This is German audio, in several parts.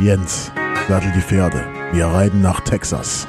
Jens, sattel die Pferde. Wir reiten nach Texas.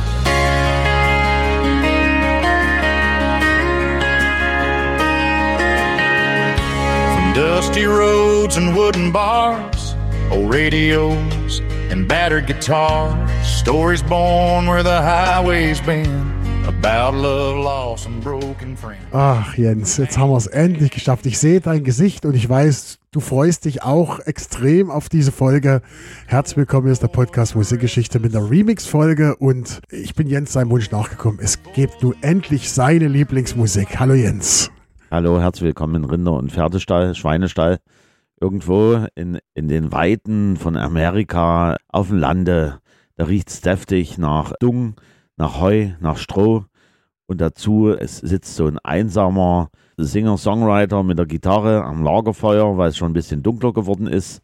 From dusty roads and wooden bars, old radios and battered guitars, stories born where the highway's been, about love, loss and broken friends. Ach Jens, jetzt haben wir es endlich geschafft. Ich sehe dein Gesicht und ich weiß, du freust dich auch extrem auf diese Folge. Herzlich willkommen, hier ist der Podcast Musikgeschichte mit einer Remix-Folge und ich bin Jens seinem Wunsch nachgekommen. Es gibt nun endlich seine Lieblingsmusik. Hallo Jens. Hallo, herzlich willkommen in Rinder- und Pferdestall, Schweinestall. Irgendwo in den Weiten von Amerika, auf dem Lande. Da riecht es deftig nach Dung, nach Heu, nach Stroh. Und dazu, es sitzt so ein einsamer Singer-Songwriter mit der Gitarre am Lagerfeuer, weil es schon ein bisschen dunkler geworden ist.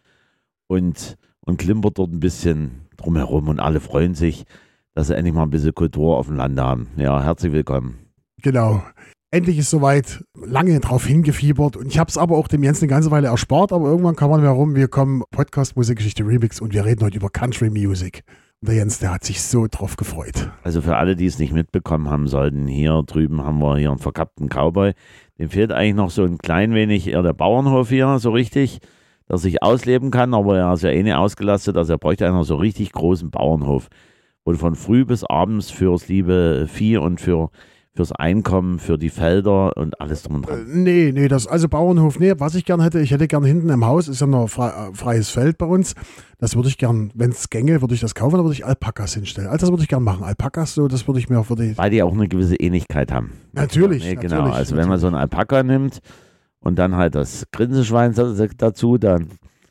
Und klimpert dort ein bisschen drumherum und alle freuen sich, dass sie endlich mal ein bisschen Kultur auf dem Lande haben. Ja, herzlich willkommen. Genau. Endlich ist soweit, lange drauf hingefiebert und ich habe es aber auch dem Jens eine ganze Weile erspart, aber irgendwann kam man herum, wir kommen Podcast Musikgeschichte Remix und wir reden heute über Country Music. Und der Jens, der hat sich so drauf gefreut. Also für alle, die es nicht mitbekommen haben sollten, hier drüben haben wir hier einen verkappten Cowboy. Dem fehlt eigentlich noch so ein klein wenig eher der Bauernhof hier, so richtig, dass sich ausleben kann, aber er ist ja eh nicht ausgelastet, also er bräuchte einen so richtig großen Bauernhof, wo du von früh bis abends fürs liebe Vieh und fürs Einkommen, für die Felder und alles drum und dran. Nee, also Bauernhof, was ich gern hätte, ich hätte gern hinten im Haus, ist ja noch freies Feld bei uns, das würde ich gern, wenn es gänge, würde ich das kaufen, da würde ich Alpakas hinstellen. Also das würde ich gern machen, Alpakas, so, das würde ich mir weil die auch eine gewisse Ähnlichkeit haben. Natürlich. Nee, genau, also wenn man so einen Alpaka nimmt und dann halt das Grinseschwein dazu, dann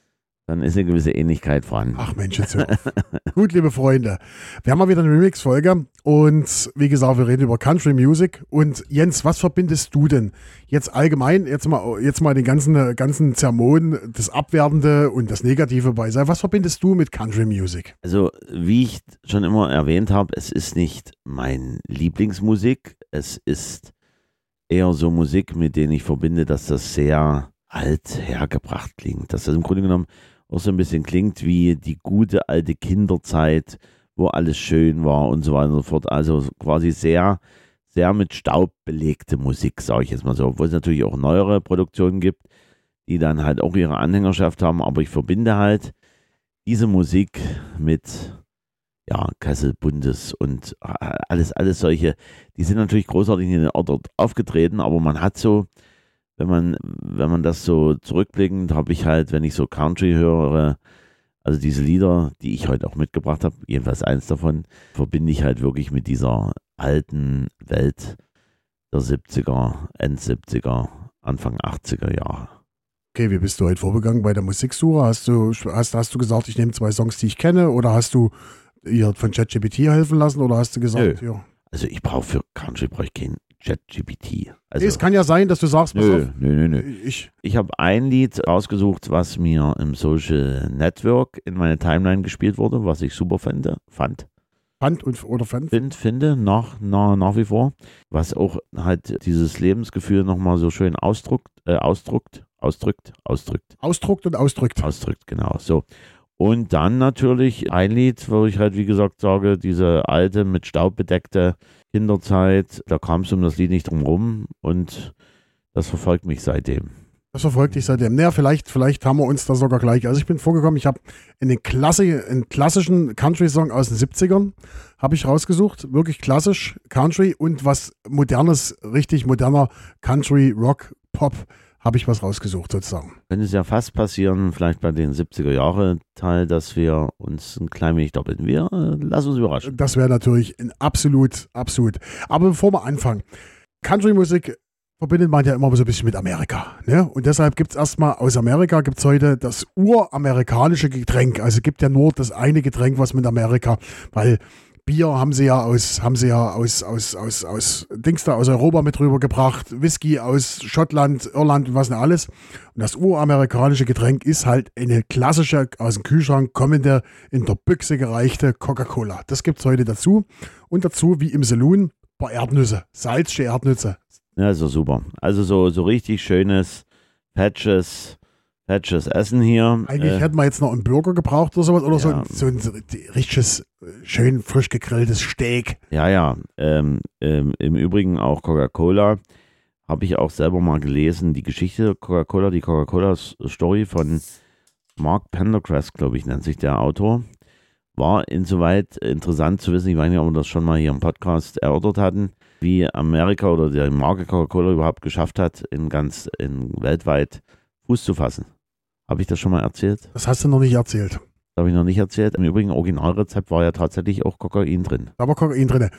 ist eine gewisse Ähnlichkeit vorhanden. Ach Mensch, jetzt hör auf. Gut, liebe Freunde, wir haben mal wieder eine Remix-Folge und wie gesagt, wir reden über Country Music und Jens, was verbindest du denn jetzt allgemein, jetzt mal den ganzen Zermon, das Abwertende und das Negative beiseite, was verbindest du mit Country Music? Also, wie ich schon immer erwähnt habe, es ist nicht mein Lieblingsmusik, es ist eher so Musik, mit denen ich verbinde, dass das sehr alt hergebracht klingt, dass das im Grunde genommen auch so ein bisschen klingt wie die gute alte Kinderzeit, wo alles schön war und so weiter und so fort. Also quasi sehr, sehr mit Staub belegte Musik, sage ich jetzt mal so. Obwohl es natürlich auch neuere Produktionen gibt, die dann halt auch ihre Anhängerschaft haben. Aber ich verbinde halt diese Musik mit Kessel Bundes und alles solche. Die sind natürlich großartig in den Ort aufgetreten, aber man hat so, wenn man das so zurückblickend, habe ich halt, wenn ich so Country höre, also diese Lieder, die ich heute auch mitgebracht habe, jedenfalls eins davon, verbinde ich halt wirklich mit dieser alten Welt der 70er, End 70er, Anfang 80er Jahre. Okay, wie bist du heute vorgegangen bei der Musiksuche? Hast du gesagt, ich nehme 2 Songs, die ich kenne, oder hast du ihr von ChatGPT helfen lassen, oder hast du gesagt, ja. Also ich brauche für Country kein ChatGPT. Also, es kann ja sein, dass du sagst, nö. Ich habe ein Lied rausgesucht, was mir im Social Network in meine Timeline gespielt wurde, was ich super finde. Finde nach wie vor. Was auch halt dieses Lebensgefühl nochmal so schön ausdrückt, genau. So. Und dann natürlich ein Lied, wo ich halt, wie gesagt, sage, diese alte, mit Staub bedeckte Kinderzeit, da kam es um das Lied nicht drum rum und das verfolgt mich seitdem. Das verfolgt dich seitdem. Naja, vielleicht haben wir uns da sogar gleich. Also ich bin vorgekommen, ich habe einen klassischen Country-Song aus den 70ern, habe ich rausgesucht, wirklich klassisch Country und was modernes, richtig moderner Country, Rock, Pop, habe ich was rausgesucht sozusagen. Könnte es ja fast passieren, vielleicht bei den 70er-Jahre-Teil, dass wir uns ein klein wenig doppeln. Lass uns überraschen. Das wäre natürlich absolut. Aber bevor wir anfangen, Country-Musik verbindet man ja immer so ein bisschen mit Amerika. Ne? Und deshalb gibt es erstmal aus Amerika gibt es heute das uramerikanische Getränk. Also gibt ja nur das eine Getränk, was mit Amerika, weil Bier haben sie ja aus Europa mit rübergebracht, Whisky aus Schottland, Irland und was nicht alles. Und das uramerikanische Getränk ist halt eine klassische, aus dem Kühlschrank kommende, in der Büchse gereichte Coca-Cola. Das gibt es heute dazu. Und dazu, wie im Saloon, ein paar Erdnüsse, salzige Erdnüsse. Ja, so super. Also so richtig schönes, fettes fettes Essen hier. Eigentlich hätten wir jetzt noch einen Burger gebraucht oder sowas. Oder ja. so ein richtiges, schön frisch gegrilltes Steak. Ja. Im Übrigen auch Coca-Cola. Habe ich auch selber mal gelesen. Die Geschichte Coca-Cola, die Coca-Cola-Story von Mark Pendergrass, glaube ich, nennt sich der Autor. War insoweit interessant zu wissen, ich weiß nicht, ob wir das schon mal hier im Podcast erörtert hatten, wie Amerika oder die Marke Coca-Cola überhaupt geschafft hat, in weltweit Fuß zu fassen. Habe ich das schon mal erzählt? Das hast du noch nicht erzählt. Das habe ich noch nicht erzählt. Im Übrigen, Originalrezept war ja tatsächlich auch Kokain drin. Da war Kokain drin.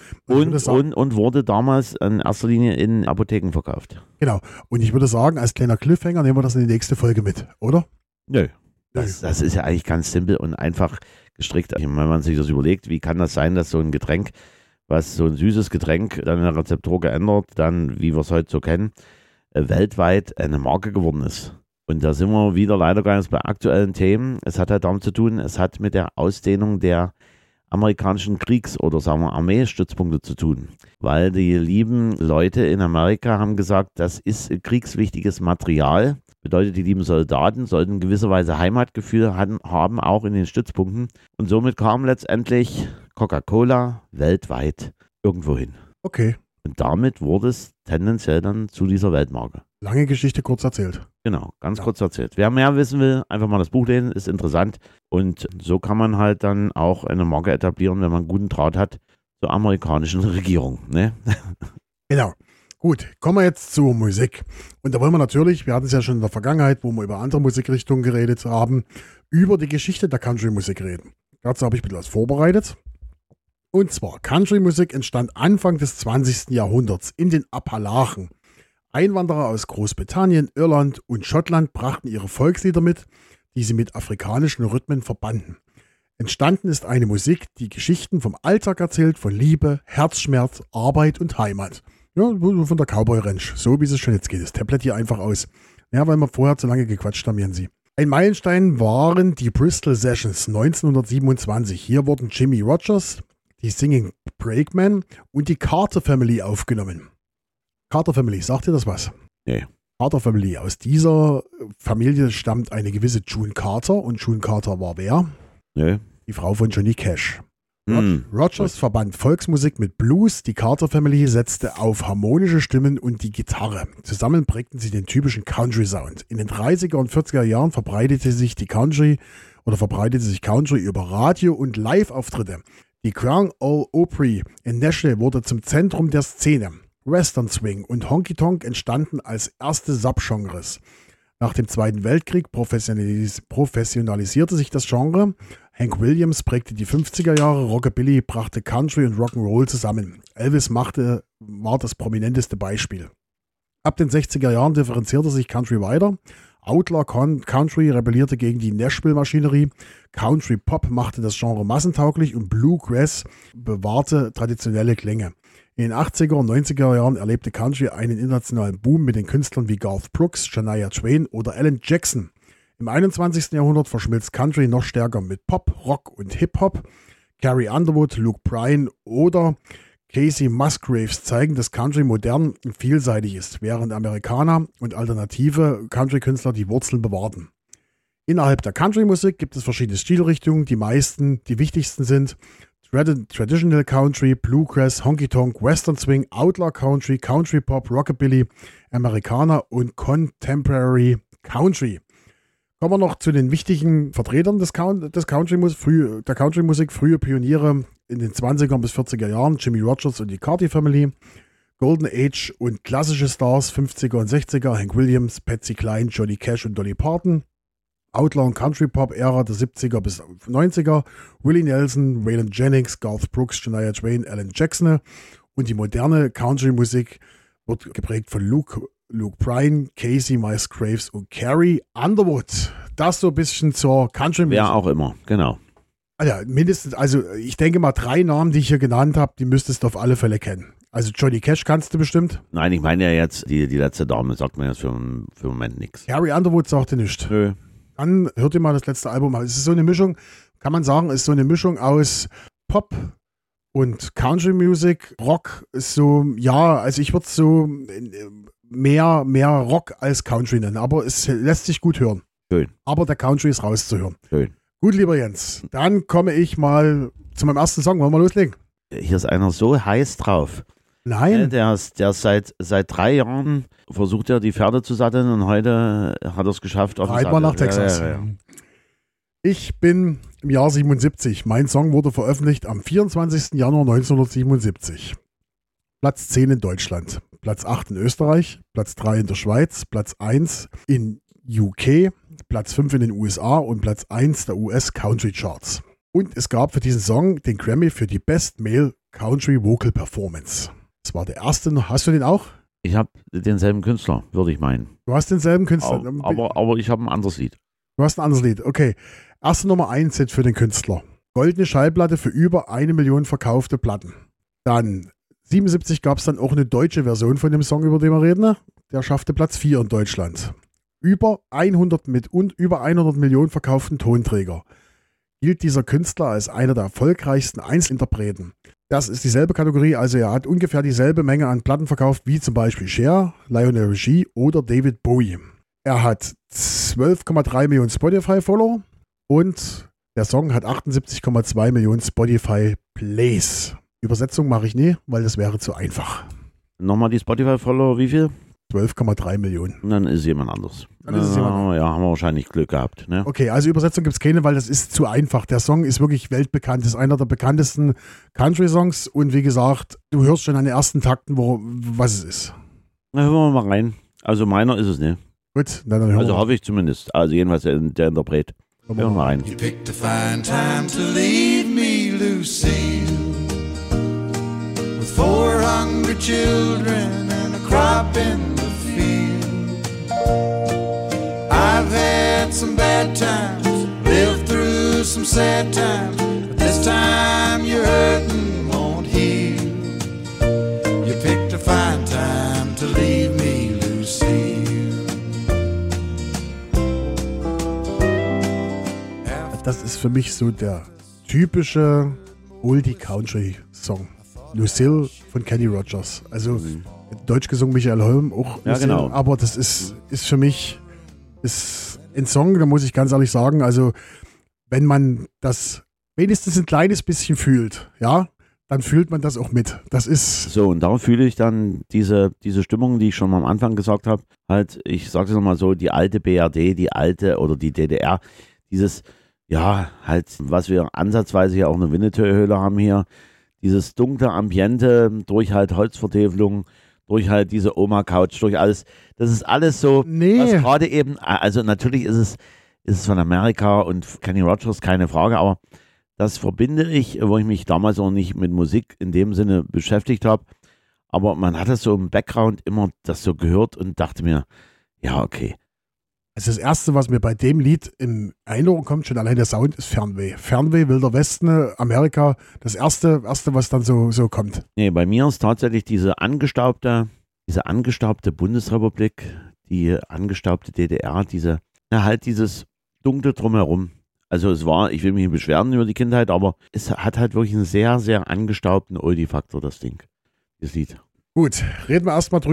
Und wurde damals in erster Linie in Apotheken verkauft. Genau. Und ich würde sagen, als kleiner Cliffhanger nehmen wir das in die nächste Folge mit, oder? Nö. Das ist ja eigentlich ganz simpel und einfach gestrickt. Wenn man sich das überlegt, wie kann das sein, dass so ein Getränk, was so ein süßes Getränk dann in der Rezeptur geändert, dann, wie wir es heute so kennen, weltweit eine Marke geworden ist. Und da sind wir wieder leider gar nicht bei aktuellen Themen. Es hat halt damit zu tun, es hat mit der Ausdehnung der amerikanischen Kriegs- oder sagen wir Armeestützpunkte zu tun. Weil die lieben Leute in Amerika haben gesagt, das ist kriegswichtiges Material. Bedeutet, die lieben Soldaten sollten in gewisser Weise Heimatgefühl haben, auch in den Stützpunkten. Und somit kam letztendlich Coca-Cola weltweit irgendwo hin. Okay. Und damit wurde es tendenziell dann zu dieser Weltmarke. Lange Geschichte kurz erzählt. Genau, ganz kurz erzählt. Wer mehr wissen will, einfach mal das Buch lesen, ist interessant. Und so kann man halt dann auch eine Marke etablieren, wenn man einen guten Draht hat zur amerikanischen Regierung. Ne? Genau. Gut, kommen wir jetzt zur Musik. Und da wollen wir natürlich, wir hatten es ja schon in der Vergangenheit, wo wir über andere Musikrichtungen geredet haben, über die Geschichte der Country-Musik reden. Dazu habe ich etwas vorbereitet. Und zwar, Country-Musik entstand Anfang des 20. Jahrhunderts in den Appalachen. Einwanderer aus Großbritannien, Irland und Schottland brachten ihre Volkslieder mit, die sie mit afrikanischen Rhythmen verbanden. Entstanden ist eine Musik, die Geschichten vom Alltag erzählt, von Liebe, Herzschmerz, Arbeit und Heimat. Ja, von der Cowboy Ranch, so wie es schon jetzt geht. Das Tablet hier einfach aus. Ja, weil wir vorher zu lange gequatscht haben, Jensi. Ein Meilenstein waren die Bristol Sessions 1927. Hier wurden Jimmy Rogers, die Singing Brakeman und die Carter Family aufgenommen. Carter Family, sagt ihr das was? Nee. Carter Family, aus dieser Familie stammt eine gewisse June Carter. Und June Carter war wer? Nee. Die Frau von Johnny Cash. Rogers verband Volksmusik mit Blues, die Carter Family setzte auf harmonische Stimmen und die Gitarre. Zusammen prägten sie den typischen Country-Sound. In den 30er und 40er Jahren verbreitete sich Country über Radio- und Live-Auftritte. Die Grand Ole Opry in Nashville wurde zum Zentrum der Szene. Western Swing und Honky Tonk entstanden als erste Subgenres. Nach dem Zweiten Weltkrieg professionalisierte sich das Genre. Hank Williams prägte die 50er Jahre, Rockabilly brachte Country und Rock'n'Roll zusammen. Elvis war das prominenteste Beispiel. Ab den 60er Jahren differenzierte sich Country weiter. Outlaw Country rebellierte gegen die Nashville-Maschinerie. Country Pop machte das Genre massentauglich und Bluegrass bewahrte traditionelle Klänge. In den 80er und 90er Jahren erlebte Country einen internationalen Boom mit den Künstlern wie Garth Brooks, Shania Twain oder Alan Jackson. Im 21. Jahrhundert verschmilzt Country noch stärker mit Pop, Rock und Hip-Hop. Carrie Underwood, Luke Bryan oder Casey Musgraves zeigen, dass Country modern und vielseitig ist, während Amerikaner und alternative Country-Künstler die Wurzeln bewahrten. Innerhalb der Country-Musik gibt es verschiedene Stilrichtungen. Die wichtigsten sind Traditional Country, Bluegrass, Honky Tonk, Western Swing, Outlaw Country, Country Pop, Rockabilly, Amerikaner und Contemporary Country. Kommen wir noch zu den wichtigen Vertretern der Country-Musik, frühe Pioniere in den 20er bis 40er Jahren, Jimmy Rogers und die Carter Family, Golden Age und klassische Stars, 50er und 60er, Hank Williams, Patsy Cline, Johnny Cash und Dolly Parton, Outlaw und Country Pop Ära der 70er bis 90er, Willie Nelson, Waylon Jennings, Garth Brooks, Shania Twain, Alan Jackson und die moderne Country-Musik wird geprägt von Luke Bryan, Casey Musgraves und Carrie Underwood. Das so ein bisschen zur Country-Musik. Wer auch immer, genau. Ja, mindestens, also ich denke mal 3 Namen, die ich hier genannt habe, die müsstest du auf alle Fälle kennen. Also Johnny Cash kannst du bestimmt. Nein, ich meine ja jetzt, die letzte Dame sagt mir jetzt für den Moment nichts. Carrie Underwood sagt dir nichts. Nö. Dann hört ihr mal das letzte Album an. Es ist so eine Mischung, kann man sagen, ist so eine Mischung aus Pop und Country Music. Rock ist so, ja, also ich würde es so mehr Rock als Country nennen, aber es lässt sich gut hören. Schön. Aber der Country ist rauszuhören. Schön. Gut, lieber Jens, dann komme ich mal zu meinem ersten Song. Wollen wir loslegen? Hier ist einer so heiß drauf. Nein. Der ist seit 3 Jahren versucht er die Pferde zu satteln und heute hat er es geschafft. Reiten wir nach Texas. Ja. Ich bin im Jahr 77. Mein Song wurde veröffentlicht am 24. Januar 1977. Platz 10 in Deutschland, Platz 8 in Österreich, Platz 3 in der Schweiz, Platz 1 in UK, Platz 5 in den USA und Platz 1 der US Country Charts. Und es gab für diesen Song den Grammy für die Best Male Country Vocal Performance. Das war der erste. Hast du den auch? Ich habe denselben Künstler, würde ich meinen. Du hast denselben Künstler. Aber ich habe ein anderes Lied. Du hast ein anderes Lied. Okay. Erste Nummer 1 Hit für den Künstler. Goldene Schallplatte für über 1 Million verkaufte Platten. Dann 77 gab es dann auch eine deutsche Version von dem Song, über den wir reden. Der schaffte Platz 4 in Deutschland. Über 100 Millionen verkauften Tonträger. Gilt dieser Künstler als einer der erfolgreichsten Einzelinterpreten. Das ist dieselbe Kategorie, also er hat ungefähr dieselbe Menge an Platten verkauft wie zum Beispiel Cher, Lionel Richie oder David Bowie. Er hat 12,3 Millionen Spotify-Follower und der Song hat 78,2 Millionen Spotify-Plays. Übersetzung mache ich nie, weil das wäre zu einfach. Nochmal die Spotify-Follower, wie viel? 12,3 Millionen. Und dann ist jemand anders. Dann ist es jemand anderes. Ja, haben wir wahrscheinlich Glück gehabt. Ne? Okay, also Übersetzung gibt es keine, weil das ist zu einfach. Der Song ist wirklich weltbekannt. Das ist einer der bekanntesten Country-Songs. Und wie gesagt, du hörst schon an den ersten Takten, was es ist. Na, hören wir mal rein. Also meiner ist es nicht. Gut, dann hören Also wir. hoffe ich zumindest. Also jedenfalls der Interpret. Hören wir mal rein. You picked a fine time to leave me, Lucille, with 4 hungry children and a crop in the field. I've had some bad times, lived through some sad times, but this time your hurting won't heal. You picked a fine time to leave me, Lucille. Das ist für mich so der typische Oldie-Country-Song. Lucille von Kenny Rogers. Also deutsch gesungen Michael Holm, auch Ja, Lucille, genau. aber das ist für mich ist ein Song, da muss ich ganz ehrlich sagen, also wenn man das wenigstens ein kleines bisschen fühlt, ja, dann fühlt man das auch mit. Das ist So, und da fühle ich dann diese Stimmung, die ich schon mal am Anfang gesagt habe, halt, ich sage es nochmal so, die alte BRD, die alte oder die DDR, dieses, ja, halt, was wir ansatzweise ja auch eine Winnetou-Höhle haben hier, dieses dunkle Ambiente durch halt Holzvertäfelung, durch halt diese Oma-Couch, durch alles, das ist alles so, was gerade eben, also natürlich ist es von Amerika und Kenny Rogers, keine Frage, aber das verbinde ich, wo ich mich damals auch nicht mit Musik in dem Sinne beschäftigt habe, aber man hat das so im Background immer das so gehört und dachte mir, ja, okay. Also das Erste, was mir bei dem Lied in Erinnerung kommt, schon allein der Sound, ist Fernweh. Fernweh, Wilder Westen, Amerika, das Erste, was dann so kommt. Nee, bei mir ist tatsächlich diese angestaubte Bundesrepublik, die angestaubte DDR, halt dieses Dunkle drumherum. Also es war, ich will mich nicht beschweren über die Kindheit, aber es hat halt wirklich einen sehr, sehr angestaubten Oldie-Faktor, das Ding, das Lied. Gut, reden wir erstmal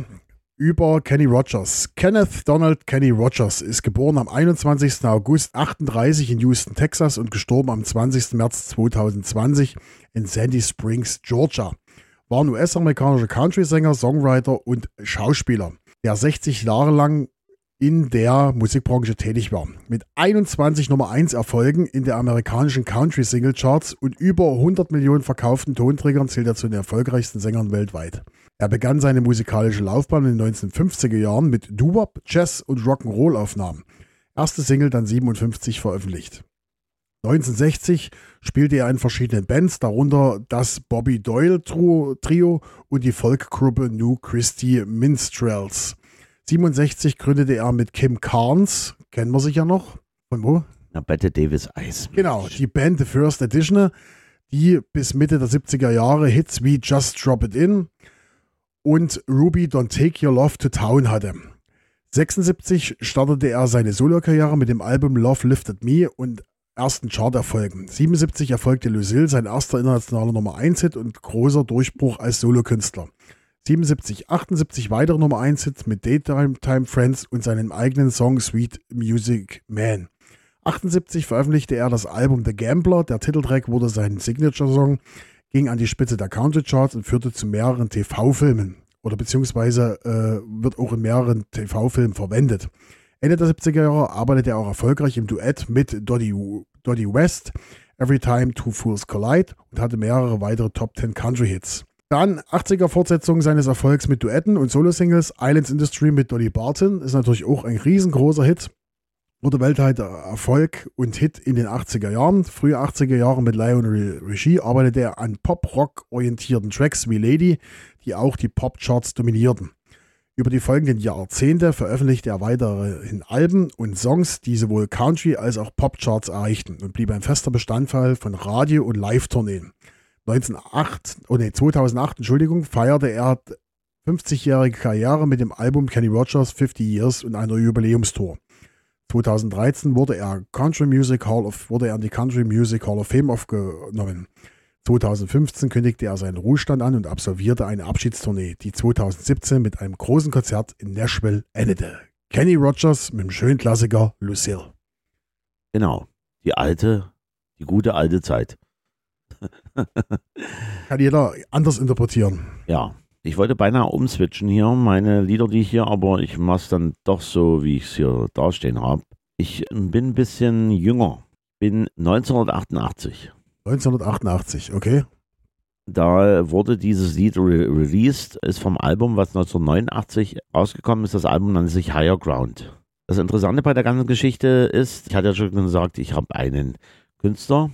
über Kenny Rogers. Kenneth Donald Kenny Rogers ist geboren am 21. August 1938 in Houston, Texas und gestorben am 20. März 2020 in Sandy Springs, Georgia. War ein US-amerikanischer Country-Sänger, Songwriter und Schauspieler, der 60 Jahre lang in der Musikbranche tätig war. Mit 21 Nummer 1 Erfolgen in der amerikanischen Country-Single-Charts und über 100 Millionen verkauften Tonträgern zählt er zu den erfolgreichsten Sängern weltweit. Er begann seine musikalische Laufbahn in den 1950er Jahren mit Doo-Wop, Jazz und Rock'n'Roll-Aufnahmen. Erste Single dann 57 veröffentlicht. 1960 spielte er in verschiedenen Bands, darunter das Bobby Doyle Trio und die Folkgruppe New Christy Minstrels. 67 gründete er mit Kim Carnes, kennen wir sicher noch, von wo? Na, Bette Davis Eyes. Genau, die Band The First Edition, die bis Mitte der 70er Jahre Hits wie Just Drop It In und Ruby Don't Take Your Love to Town hatte. 76 startete er seine Solokarriere mit dem Album Love Lifted Me und ersten Charterfolgen. 77 erfolgte Lucille sein erster internationaler Nummer 1 Hit und großer Durchbruch als Solokünstler. 77, 78 weitere Nummer 1 Hits mit Daytime Friends und seinem eigenen Song Sweet Music Man. 78 veröffentlichte er das Album The Gambler. Der Titeltrack wurde sein Signature-Song, ging an die Spitze der Country-Charts und führte zu mehreren TV-Filmen oder beziehungsweise wird auch in mehreren TV-Filmen verwendet. Ende der 70er Jahre arbeitete er auch erfolgreich im Duett mit Dottie West, Every Time Two Fools Collide, und hatte mehrere weitere Top 10 Country-Hits. Dann 80er Fortsetzung seines Erfolgs mit Duetten und Solo-Singles. Islands in the Stream mit Dolly Parton ist natürlich auch ein riesengroßer Hit. Wurde weltweiter Erfolg und Hit in den 80er Jahren. Frühe 80er Jahre mit Lionel Richie arbeitete er an Pop-Rock-orientierten Tracks wie Lady, die auch die Pop-Charts dominierten. Über die folgenden Jahrzehnte veröffentlichte er weiterhin Alben und Songs, die sowohl Country- als auch Pop-Charts erreichten und blieb ein fester Bestandteil von Radio- und Live-Tourneen. 2008 feierte er 50-jährige Karriere mit dem Album Kenny Rogers 50 Years und einer Jubiläumstour. 2013 wurde er in die Country Music Hall of Fame aufgenommen. 2015 kündigte er seinen Ruhestand an und absolvierte eine Abschiedstournee, die 2017 mit einem großen Konzert in Nashville endete. Kenny Rogers mit dem schönen Klassiker Lucille. Genau, die gute alte Zeit. Kann jeder anders interpretieren. Ja, ich wollte beinahe umswitchen hier, meine Lieder, die ich hier, aber ich mache es dann doch so, wie ich es hier dastehen habe. Ich bin ein bisschen jünger, bin 1988. 1988, okay. Da wurde dieses Lied released, ist vom Album, was 1989 rausgekommen ist. Das Album nannte sich Higher Ground. Das Interessante bei der ganzen Geschichte ist, ich hatte ja schon gesagt, ich habe einen Künstler.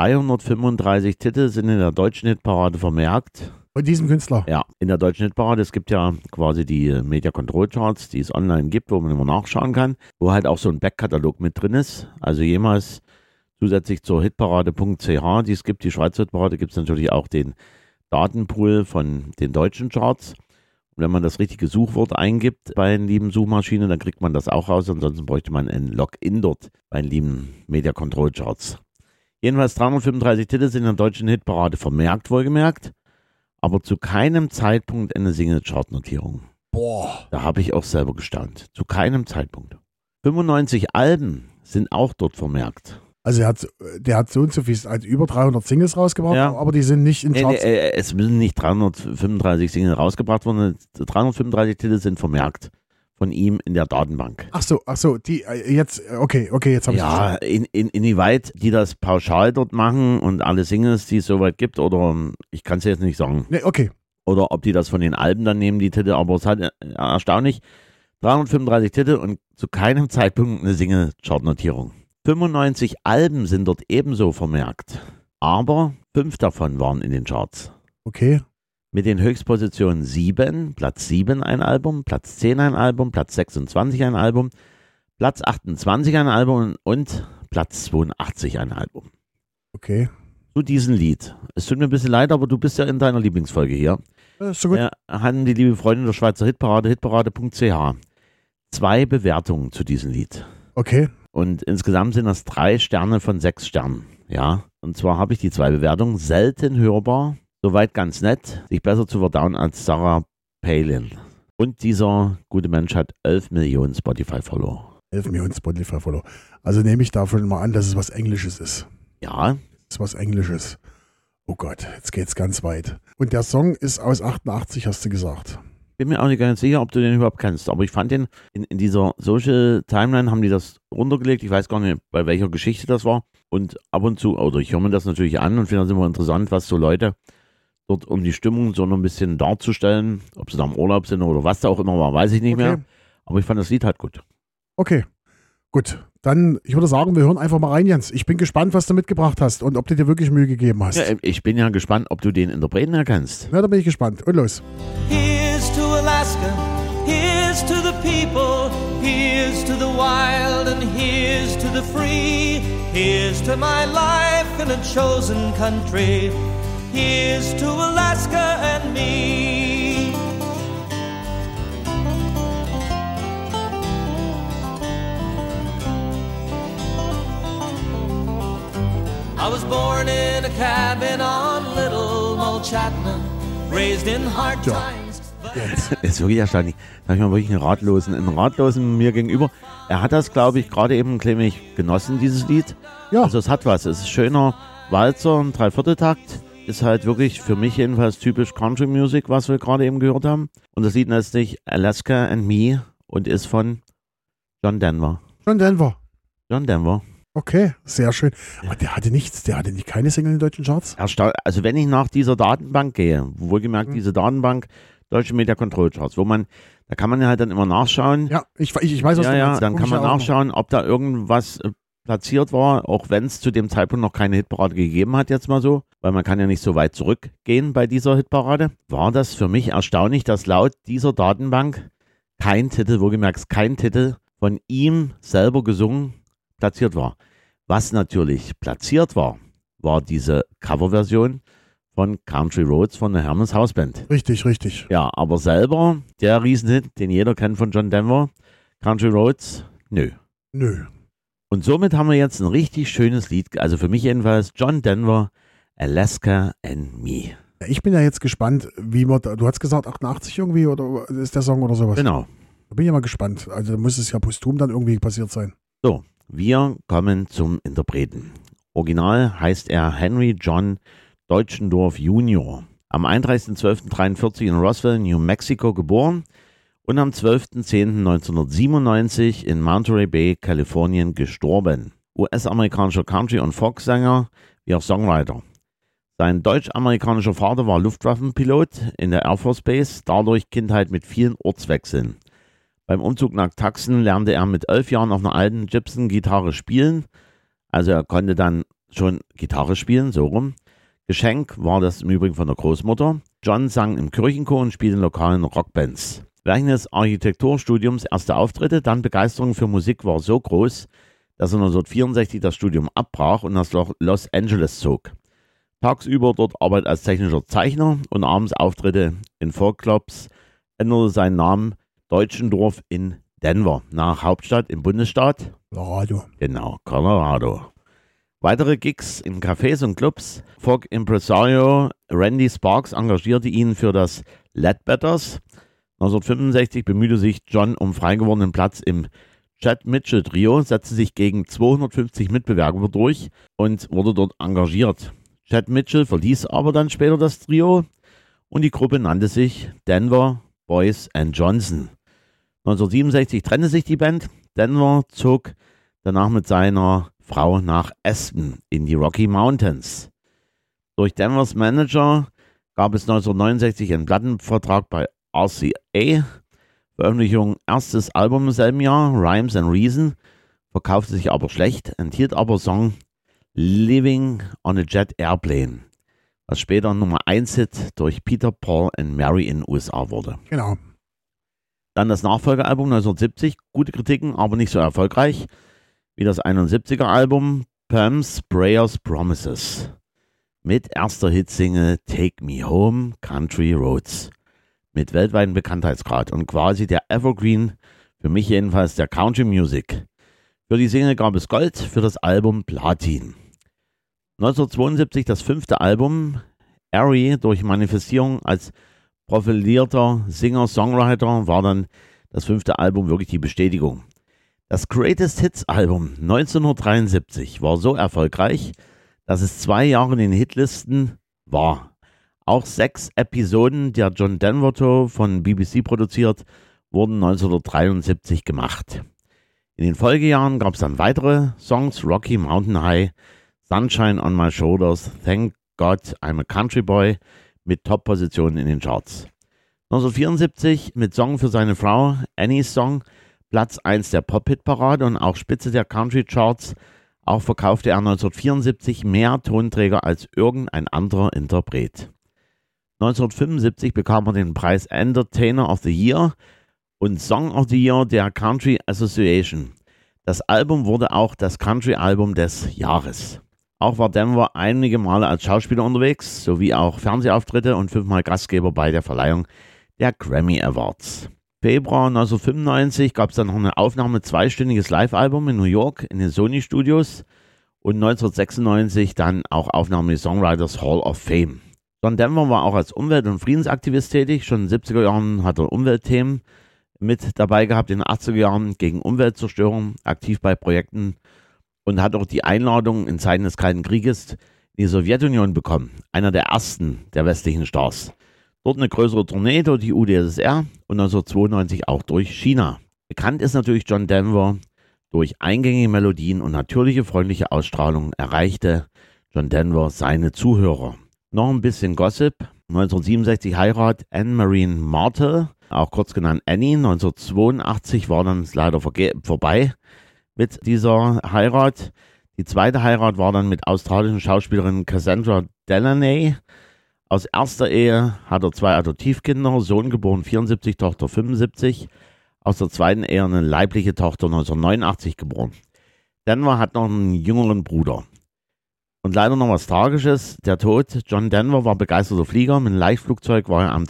335 Titel sind in der deutschen Hitparade vermerkt. Von diesem Künstler? Ja, in der deutschen Hitparade. Es gibt ja quasi die Media Control Charts, die es online gibt, wo man immer nachschauen kann, wo halt auch so ein Backkatalog mit drin ist. Also jemals zusätzlich zur Hitparade.ch, die es gibt, die Schweizer Hitparade, gibt es natürlich auch den Datenpool von den deutschen Charts. Und wenn man das richtige Suchwort eingibt bei den lieben Suchmaschinen, dann kriegt man das auch raus. Ansonsten bräuchte man ein Login dort bei den lieben Media Control Charts. Jedenfalls 335 Titel sind in der deutschen Hitparade vermerkt, wohlgemerkt, aber zu keinem Zeitpunkt eine Single-Chart-Notierung. Boah. Da habe ich auch selber gestaunt. Zu keinem Zeitpunkt. 95 Alben sind auch dort vermerkt. Also der hat so und so viel, also über 300 Singles rausgebracht, Ja. aber die sind nicht in Charts. Es müssen nicht 335 Singles rausgebracht werden, 335 Titel sind vermerkt von ihm in der Datenbank. Ach so, die jetzt, okay, jetzt habe ich Ja, inwieweit die das pauschal dort machen und alle Singles, die es soweit gibt, oder ich kann es jetzt nicht sagen. Nee, okay. Oder ob die das von den Alben dann nehmen, die Titel, aber es ist halt erstaunlich. 335 Titel und zu keinem Zeitpunkt eine Single-Chart-Notierung. 95 Alben sind dort ebenso vermerkt, aber 5 davon waren in den Charts. Okay. Mit den Höchstpositionen 7, Platz 7 ein Album, Platz 10 ein Album, Platz 26 ein Album, Platz 28 ein Album und Platz 82 ein Album. Okay. Zu diesem Lied. Es tut mir ein bisschen leid, aber du bist ja in deiner Lieblingsfolge hier. Ist so gut. Wir hatten die liebe Freundin der Schweizer Hitparade, hitparade.ch. 2 Bewertungen zu diesem Lied. Okay. Und insgesamt sind das 3 Sterne von 6 Sternen. Ja, und zwar habe ich die 2 Bewertungen. Selten hörbar, soweit ganz nett, sich besser zu verdauen als Sarah Palin. Und dieser gute Mensch hat 11 Millionen Spotify-Follower. 11 Millionen Spotify-Follower. Also nehme ich davon mal an, dass es was Englisches ist. Ja. Das ist was Englisches. Oh Gott, jetzt geht's ganz weit. Und der Song ist aus 88, hast du gesagt. Bin mir auch nicht ganz sicher, ob du den überhaupt kennst. Aber ich fand den, in dieser Social Timeline haben die das runtergelegt. Ich weiß gar nicht, bei welcher Geschichte das war. Und ab und zu, oder ich höre mir das natürlich an und finde das immer interessant, was so Leute dort, um die Stimmung so noch ein bisschen darzustellen, ob sie da im Urlaub sind oder was da auch immer war, weiß ich nicht mehr. Aber ich fand das Lied halt gut. Okay, gut. Dann, ich würde sagen, wir hören einfach mal rein, Jens. Ich bin gespannt, was du mitgebracht hast und ob du dir wirklich Mühe gegeben hast. Ja, ich bin ja gespannt, ob du den Interpreten erkennst. Na, da bin ich gespannt. Und los. Here's to Alaska, here's to the people, here's to the wild and here's to the free. Here's to my life in a chosen country. Here's to Alaska and me. I was born in a cabin on Little Mulchatna, raised in hard times. ist wirklich erstaunlich. Da habe ich mal wirklich einen Ratlosen mir gegenüber. Er hat das, glaube ich, gerade eben nämlich genossen, dieses Lied. Ja. Also es hat was. Es ist schöner Walzer, ein Dreivierteltakt. Ist halt wirklich für mich jedenfalls typisch Country Music, was wir gerade eben gehört haben. Und das Lied nennt sich Alaska and Me und ist von John Denver. John Denver. John Denver. Okay, sehr schön. Aber der hatte keine Single in den deutschen Charts? Also wenn ich nach dieser Datenbank gehe, wohlgemerkt diese Datenbank Deutsche Media Control Charts, da kann man ja halt dann immer nachschauen. Ja, ich weiß, was du meinst. Dann kann man nachschauen, ob da irgendwas platziert war, auch wenn es zu dem Zeitpunkt noch keine Hitparade gegeben hat, jetzt mal so, weil man kann ja nicht so weit zurückgehen bei dieser Hitparade, war das für mich erstaunlich, dass laut dieser Datenbank kein Titel von ihm selber gesungen platziert war. Was natürlich platziert war diese Coverversion von Country Roads von der Hermes House Band. Richtig. Ja, aber selber, der Riesenhit, den jeder kennt von John Denver, Country Roads, nö. Und somit haben wir jetzt ein richtig schönes Lied, also für mich jedenfalls, John Denver, Alaska and Me. Ja, ich bin ja jetzt gespannt, du hast gesagt 88 irgendwie, oder ist der Song oder sowas? Genau. Da bin ich ja mal gespannt. Also muss es ja posthum dann irgendwie passiert sein. So, wir kommen zum Interpreten. Original heißt er Henry John Deutschendorf Jr. Am 31.12.43 in Roswell, New Mexico geboren und am 12.10.1997 in Monterey Bay, Kalifornien gestorben. US-amerikanischer Country- und Folk-Sänger wie auch Songwriter. Sein deutsch-amerikanischer Vater war Luftwaffenpilot in der Air Force Base, dadurch Kindheit mit vielen Ortswechseln. Beim Umzug nach Tucson lernte er mit 11 Jahren auf einer alten Gibson-Gitarre spielen. Also er konnte dann schon Gitarre spielen, so rum. Geschenk war das im Übrigen von der Großmutter. John sang im Kirchenchor und spielte in lokalen Rockbands. Während des Architekturstudiums erste Auftritte, dann Begeisterung für Musik war so groß, dass er 1964 das Studium abbrach und nach Los Angeles zog. Tagsüber dort Arbeit als technischer Zeichner und abends Auftritte in Folkclubs, änderte seinen Namen Deutschendorf in Denver, nach Hauptstadt im Bundesstaat Colorado. Genau, Colorado. Weitere Gigs in Cafés und Clubs. Folk Impresario Randy Sparks engagierte ihn für das Leadbetters. 1965 bemühte sich John um frei gewordenen Platz im Chet Mitchell Trio, setzte sich gegen 250 Mitbewerber durch und wurde dort engagiert. Chet Mitchell verließ aber dann später das Trio und die Gruppe nannte sich Denver Boys and Johnson. 1967 trennte sich die Band. Denver zog danach mit seiner Frau nach Aspen in die Rocky Mountains. Durch Denvers Manager gab es 1969 einen Plattenvertrag bei RCA. Veröffentlichung erstes Album im selben Jahr, Rhymes and Reason, verkaufte sich aber schlecht, enthielt aber Song Living on a Jet Airplane, was später Nummer 1 Hit durch Peter, Paul and Mary in den USA wurde. Genau. Dann das Nachfolgealbum 1970, gute Kritiken, aber nicht so erfolgreich wie das 71er Album Pam's Prayers Promises mit erster Hitsingle Take Me Home, Country Roads mit weltweitem Bekanntheitsgrad und quasi der Evergreen, für mich jedenfalls der Country Music. Für die Single gab es Gold, für das Album Platin. 1972 das 5. Album, Ari, durch Manifestierung als profilierter Singer-Songwriter war dann das 5. Album wirklich die Bestätigung. Das Greatest Hits Album 1973 war so erfolgreich, dass es 2 Jahre in den Hitlisten war. Auch 6 Episoden der John Denver Show von BBC produziert wurden 1973 gemacht. In den Folgejahren gab es dann weitere Songs, Rocky Mountain High, Sunshine on My Shoulders, Thank God I'm a Country Boy mit Top-Positionen in den Charts. 1974 mit Song für seine Frau, Annie's Song, Platz 1 der Pop-Hit-Parade und auch Spitze der Country-Charts. Auch verkaufte er 1974 mehr Tonträger als irgendein anderer Interpret. 1975 bekam er den Preis Entertainer of the Year und Song of the Year der Country Association. Das Album wurde auch das Country-Album des Jahres. Auch war Denver einige Male als Schauspieler unterwegs, sowie auch Fernsehauftritte und 5-mal Gastgeber bei der Verleihung der Grammy Awards. Februar 1995 gab es dann noch eine Aufnahme, 2-stündiges Live-Album in New York in den Sony Studios und 1996 dann auch Aufnahme des Songwriters Hall of Fame. John Denver war auch als Umwelt- und Friedensaktivist tätig. Schon in den 70er Jahren hat er Umweltthemen mit dabei gehabt, in den 80er Jahren gegen Umweltzerstörung, aktiv bei Projekten und hat auch die Einladung in Zeiten des Kalten Krieges in die Sowjetunion bekommen. Einer der ersten der westlichen Stars. Dort eine größere Tournee durch die UdSSR und 1992 auch durch China. Bekannt ist natürlich John Denver durch eingängige Melodien und natürliche freundliche Ausstrahlung erreichte John Denver seine Zuhörer. Noch ein bisschen Gossip. 1967 Heirat Anne-Marie Martel, auch kurz genannt Annie. 1982 war dann leider vorbei mit dieser Heirat. Die zweite Heirat war dann mit australischen Schauspielerin Cassandra Delaney. Aus erster Ehe hat er 2 Adoptivkinder, Sohn geboren 74, Tochter 75. Aus der zweiten Ehe eine leibliche Tochter 1989 geboren. Denver hat noch einen jüngeren Bruder. Und leider noch was Tragisches, der Tod. John Denver war begeisterter Flieger. Mit einem Leichtflugzeug war er am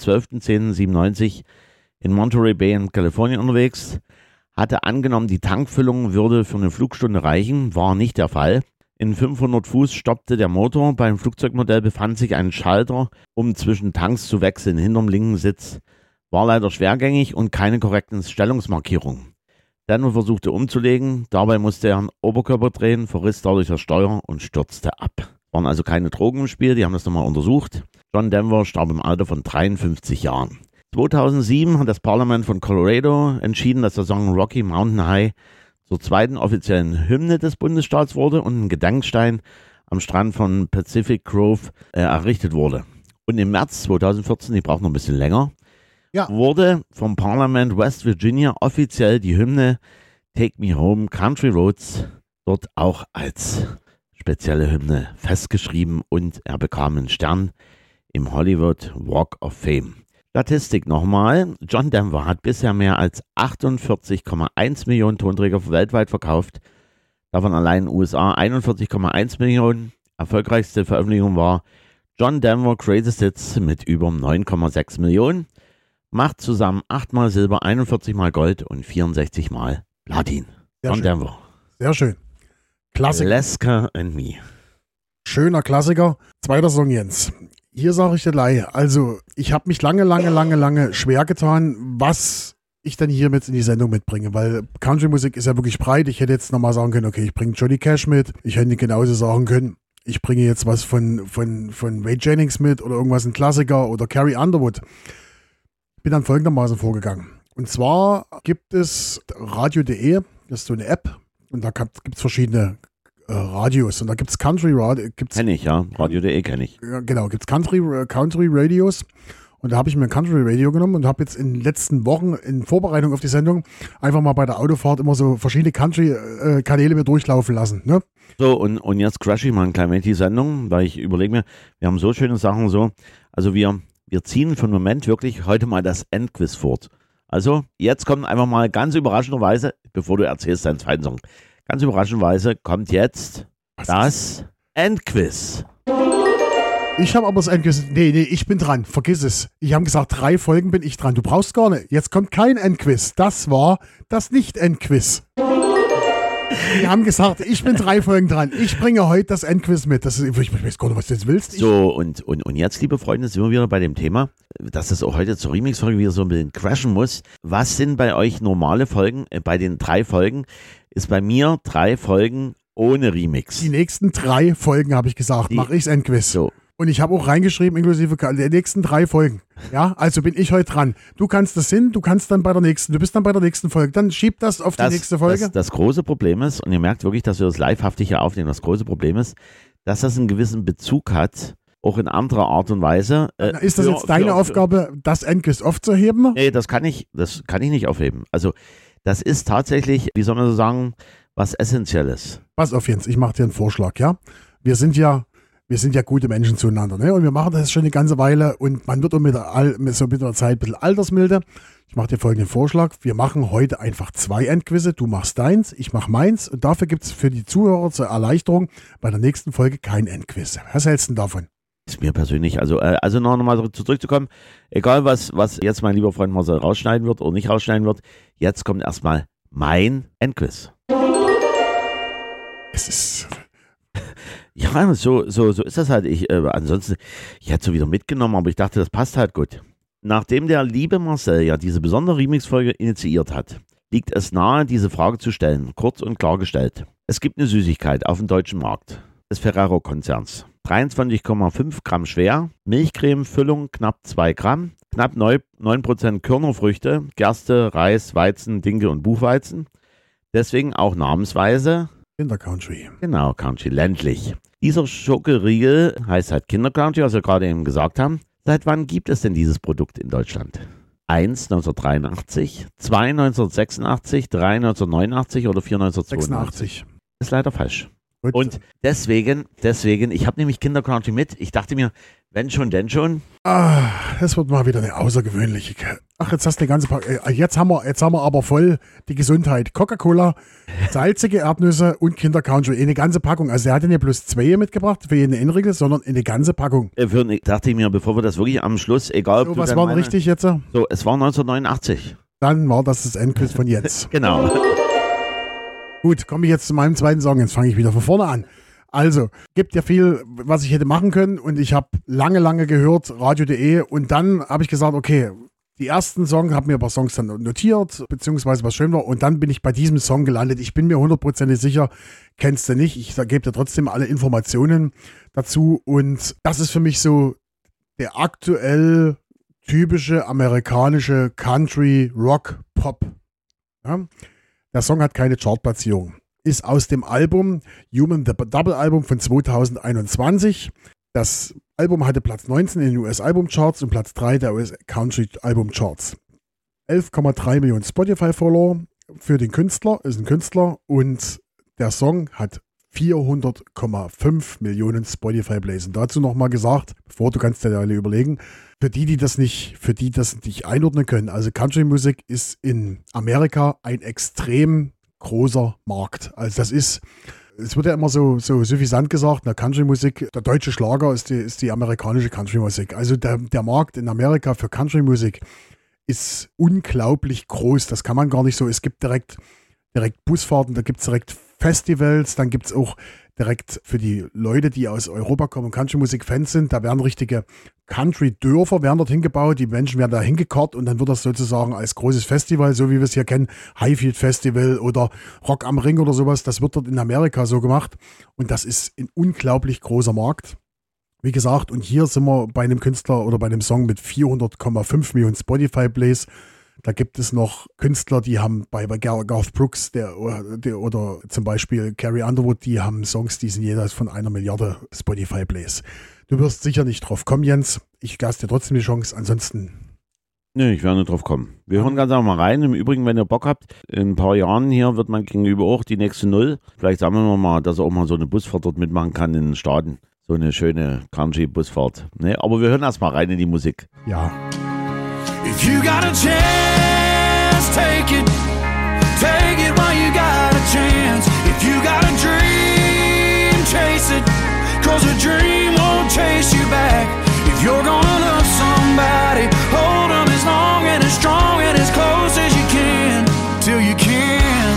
12.10.97 in Monterey Bay in Kalifornien unterwegs. Hatte angenommen, die Tankfüllung würde für eine Flugstunde reichen. War nicht der Fall. In 500 Fuß stoppte der Motor. Beim Flugzeugmodell befand sich ein Schalter, um zwischen Tanks zu wechseln. Hinterm linken Sitz war leider schwergängig und keine korrekten Stellungsmarkierungen. Denver versuchte umzulegen. Dabei musste er den Oberkörper drehen, verriss dadurch das Steuer und stürzte ab. Waren also keine Drogen im Spiel, die haben das nochmal untersucht. John Denver starb im Alter von 53 Jahren. 2007 hat das Parlament von Colorado entschieden, dass der Song Rocky Mountain High zur zweiten offiziellen Hymne des Bundesstaats wurde und ein Gedenkstein am Strand von Pacific Grove errichtet wurde. Und im März 2014, die braucht noch ein bisschen länger, wurde vom Parlament West Virginia offiziell die Hymne Take Me Home Country Roads dort auch als spezielle Hymne festgeschrieben und er bekam einen Stern im Hollywood Walk of Fame. Statistik nochmal. John Denver hat bisher mehr als 48,1 Millionen Tonträger weltweit verkauft. Davon allein in den USA 41,1 Millionen. Erfolgreichste Veröffentlichung war John Denver Greatest Hits mit über 9,6 Millionen. Macht zusammen 8 mal Silber, 41 mal Gold und 64 mal Platin. John Denver. Sehr schön. Klassiker. Alaska and Me. Schöner Klassiker. Zweiter Song, Jens. Hier sage ich dir gleich, also ich habe mich lange schwer getan, was ich denn hier mit in die Sendung mitbringe, weil Country-Musik ist ja wirklich breit. Ich hätte jetzt nochmal sagen können, okay, ich bringe Johnny Cash mit. Ich hätte genauso sagen können, ich bringe jetzt was von Ray Jennings mit oder irgendwas, ein Klassiker oder Carrie Underwood. Ich bin dann folgendermaßen vorgegangen. Und zwar gibt es Radio.de, das ist so eine App und da gibt es verschiedene Radios und da gibt es Country Radio. Kenne ich, ja. Radio.de kenne ich. Genau, gibt es Country Radios und da habe ich mir ein Country Radio genommen und habe jetzt in den letzten Wochen in Vorbereitung auf die Sendung einfach mal bei der Autofahrt immer so verschiedene Country-Kanäle mir durchlaufen lassen. Ne? So, und jetzt crashe ich mal ein klein wenig die Sendung, weil ich überlege mir, wir haben so schöne Sachen so, also wir ziehen für den Moment wirklich heute mal das Endquiz fort. Also, jetzt kommt einfach mal ganz überraschenderweise, bevor du erzählst deinen zweiten Song, ganz überraschenderweise kommt jetzt das Endquiz. Ich habe aber das Endquiz. Nee, ich bin dran. Vergiss es. Ich habe gesagt, 3 Folgen bin ich dran. Du brauchst gar nicht. Jetzt kommt kein Endquiz. Das war das Nicht-Endquiz. Wir haben gesagt, ich bin 3 Folgen dran. Ich bringe heute das Endquiz mit. Ich weiß gar nicht, was du jetzt willst. So, und jetzt, liebe Freunde, sind wir wieder bei dem Thema, dass es auch heute zur Remix-Folge wieder so ein bisschen crashen muss. Was sind bei euch normale Folgen? Bei den 3 Folgen ist bei mir 3 Folgen ohne Remix. Die nächsten 3 Folgen, habe ich gesagt, mache ich das Endquiz. So. Und ich habe auch reingeschrieben, inklusive der nächsten 3 Folgen. Ja, also bin ich heute dran. Du kannst das hin, du bist dann bei der nächsten Folge. Dann schieb das auf die nächste Folge. Das große Problem ist, und ihr merkt wirklich, dass wir das livehaftig hier aufnehmen, das große Problem ist, dass das einen gewissen Bezug hat, auch in anderer Art und Weise. Ist das jetzt deine Aufgabe, das Endquiz aufzuheben? Nee, das kann ich nicht aufheben. Also das ist tatsächlich, wie soll man so sagen, was Essentielles. Pass auf, Jens, ich mache dir einen Vorschlag, ja? Wir sind ja gute Menschen zueinander, ne? Und wir machen das schon eine ganze Weile und man wird auch mit der Zeit ein bisschen altersmilde. Ich mache dir folgenden Vorschlag. Wir machen heute einfach 2 Endquizze. Du machst deins, ich mache meins und dafür gibt es für die Zuhörer zur Erleichterung bei der nächsten Folge kein Endquiz. Was hältst du davon? Ist mir persönlich, also noch mal zurückzukommen, egal was jetzt mein lieber Freund Marcel rausschneiden wird oder nicht rausschneiden wird, jetzt kommt erstmal mein Endquiz. Es ist... Ja, so ist das halt. Ansonsten, ich hätte es so wieder mitgenommen, aber ich dachte, das passt halt gut. Nachdem der liebe Marcel ja diese besondere Remix-Folge initiiert hat, liegt es nahe, diese Frage zu stellen, kurz und klar gestellt. Es gibt eine Süßigkeit auf dem deutschen Markt des Ferrero-Konzerns. 23,5 Gramm schwer, Milchcreme-Füllung knapp 2 Gramm, knapp 9% Körnerfrüchte, Gerste, Reis, Weizen, Dinkel und Buchweizen. Deswegen auch namensweise Kindercountry. Genau, Country, ländlich. Dieser Schokoriegel heißt halt Kindercountry, was wir gerade eben gesagt haben. Seit wann gibt es denn dieses Produkt in Deutschland? 1 1983, 2 1986, 3 1989 oder 4 1982? 86. Ist leider falsch. Gut. Und deswegen, ich habe nämlich Kindercountry mit. Ich dachte mir, wenn schon, denn schon. Das wird mal wieder eine außergewöhnliche. Ach, jetzt hast du die ganze jetzt haben wir aber voll die Gesundheit. Coca-Cola, salzige Erdnüsse und Kindercountry. Eine ganze Packung. Also er hat nicht bloß 2 mitgebracht für jeden Inregel, sondern eine ganze Packung. Dachte ich mir, bevor wir das wirklich am Schluss, egal So, ob was war denn richtig jetzt? So, es war 1989. Dann war das Endquiz von jetzt. Genau. Gut, komme ich jetzt zu meinem zweiten Song. Jetzt fange ich wieder von vorne an. Also, gibt ja viel, was ich hätte machen können und ich habe lange gehört, radio.de und dann habe ich gesagt, okay, die ersten Songs, habe mir ein paar Songs dann notiert, beziehungsweise was schön war und dann bin ich bei diesem Song gelandet. Ich bin mir 100% sicher, kennst du nicht, ich gebe dir trotzdem alle Informationen dazu und das ist für mich so der aktuell typische amerikanische Country, Rock, Pop. Ja? Der Song hat keine Chartplatzierung. Ist aus dem Album Human the Double Album von 2021. Das Album hatte Platz 19 in den US-Album-Charts und Platz 3 der US-Country-Album-Charts. 11,3 Millionen Spotify-Follower für den Künstler, ist ein Künstler und der Song hat 400,5 Millionen Spotify-Plays. Und dazu nochmal gesagt, bevor du kannst dir alle überlegen, für die das nicht einordnen können, also Country-Musik ist in Amerika ein extrem großer Markt. Also es wird ja immer so suffisant gesagt, Country-Musik, der deutsche Schlager ist die amerikanische Country-Musik. Also der Markt in Amerika für Country-Musik ist unglaublich groß. Das kann man gar nicht so. Es gibt direkt Busfahrten, da gibt es direkt Festivals, dann gibt es auch direkt für die Leute, die aus Europa kommen und Country-Musik-Fans sind, da werden richtige Country-Dörfer dorthin gebaut, die Menschen werden da hingekarrt und dann wird das sozusagen als großes Festival, so wie wir es hier kennen, Highfield Festival oder Rock am Ring oder sowas, das wird dort in Amerika so gemacht und das ist ein unglaublich großer Markt. Wie gesagt, und hier sind wir bei einem Künstler oder bei einem Song mit 400,5 Millionen Spotify-Plays. Da gibt es noch Künstler, die haben bei Garth Brooks oder zum Beispiel Carrie Underwood, die haben Songs, die sind jeweils von 1 Milliarde Spotify-Plays. Du wirst sicher nicht drauf kommen, Jens. Ich lasse dir trotzdem die Chance. Ansonsten. Nee, ich werde nicht drauf kommen. Wir hören ganz einfach mal rein. Im Übrigen, wenn ihr Bock habt, in ein paar Jahren hier wird man gegenüber auch die nächste Null. Vielleicht sammeln wir mal, dass er auch mal so eine Busfahrt dort mitmachen kann in den Staaten. So eine schöne Country-Busfahrt. Nee, aber wir hören erst mal rein in die Musik. Ja. If you got a chance, take it while you got a chance. If you got a dream, chase it, 'cause a dream won't chase you back. If you're gonna love somebody, hold them as long and as strong and as close as you can, till you can.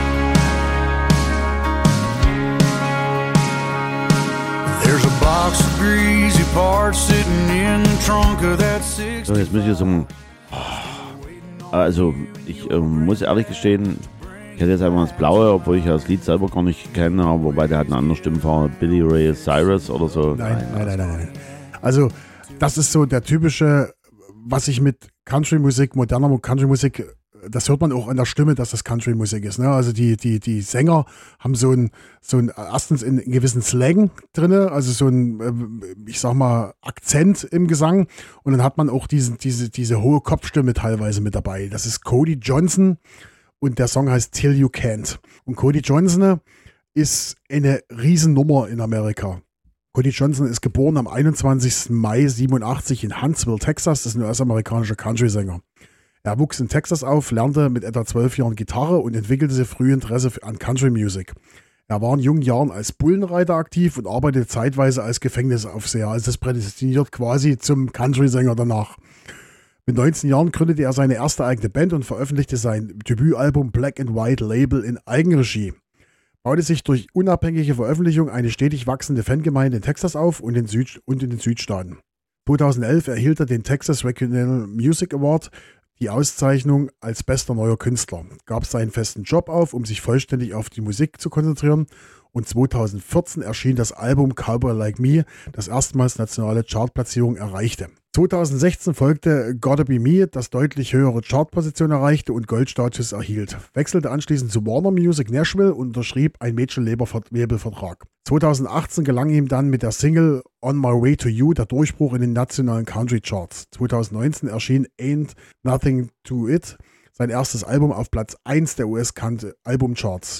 There's a box of greasy parts sitting in the trunk of that six. So, jetzt muss ich sagen, also ich muss ehrlich gestehen, ich hätte jetzt einfach das Blaue, obwohl ich das Lied selber gar nicht kenne, aber wobei der hat eine andere Stimmfarbe, Billy Ray Cyrus oder so. Nein. Also das ist so der typische, was ich mit Country-Musik, moderner Country-Musik, das hört man auch an der Stimme, dass das Country-Musik ist. Ne? Also die Sänger haben so ein erstens einen gewissen Slang drin, also so ein, ich sag mal, Akzent im Gesang. Und dann hat man auch diese hohe Kopfstimme teilweise mit dabei. Das ist Cody Johnson und der Song heißt Till You Can't. Und Cody Johnson ist eine Riesennummer in Amerika. Cody Johnson ist geboren am 21. Mai 87 in Huntsville, Texas. Das ist ein US-amerikanischer Country-Sänger. Er wuchs in Texas auf, lernte mit etwa 12 Jahren Gitarre und entwickelte früh Interesse an Country Music. Er war in jungen Jahren als Bullenreiter aktiv und arbeitete zeitweise als Gefängnisaufseher. Also das prädestiniert quasi zum Country-Sänger danach. Mit 19 Jahren gründete er seine erste eigene Band und veröffentlichte sein Debütalbum Black and White Label in Eigenregie. baute sich durch unabhängige Veröffentlichung eine stetig wachsende Fangemeinde in Texas auf und in den Südstaaten. 2011 erhielt er den Texas Regional Music Award, die Auszeichnung als bester neuer Künstler, gab seinen festen Job auf, um sich vollständig auf die Musik zu konzentrieren, und 2014 erschien das Album Cowboy Like Me, das erstmals nationale Chartplatzierung erreichte. 2016 folgte Gotta Be Me, das deutlich höhere Chartposition erreichte und Goldstatus erhielt, wechselte anschließend zu Warner Music Nashville und unterschrieb einen Major-Label-Vertrag. 2018 gelang ihm dann mit der Single On My Way to You der Durchbruch in den nationalen Country-Charts. 2019 erschien Ain't Nothing to It, sein erstes Album auf Platz 1 der US-Country-Album-Charts.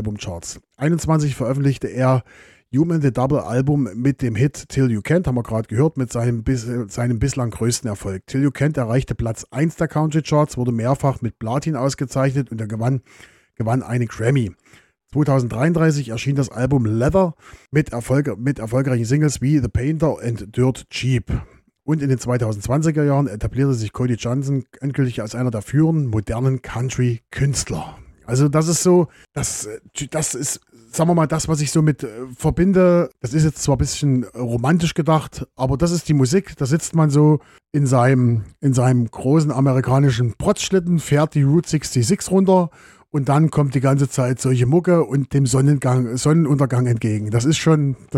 21 veröffentlichte er Human the Double Album mit dem Hit Till You Can't, haben wir gerade gehört, mit seinem bislang größten Erfolg. Till You Can't erreichte Platz 1 der Country-Charts, wurde mehrfach mit Platin ausgezeichnet und er gewann eine Grammy. 2033 erschien das Album Leather mit erfolgreichen Singles wie The Painter und Dirt Cheap. Und in den 2020er Jahren etablierte sich Cody Johnson endgültig als einer der führenden modernen Country-Künstler. Also das ist so, das ist, sagen wir mal, das, was ich so mit verbinde. Das ist jetzt zwar ein bisschen romantisch gedacht, aber das ist die Musik. Da sitzt man so in seinem großen amerikanischen Protzschlitten, fährt die Route 66 runter und dann kommt die ganze Zeit solche Mucke und dem Sonnenuntergang entgegen. Das ist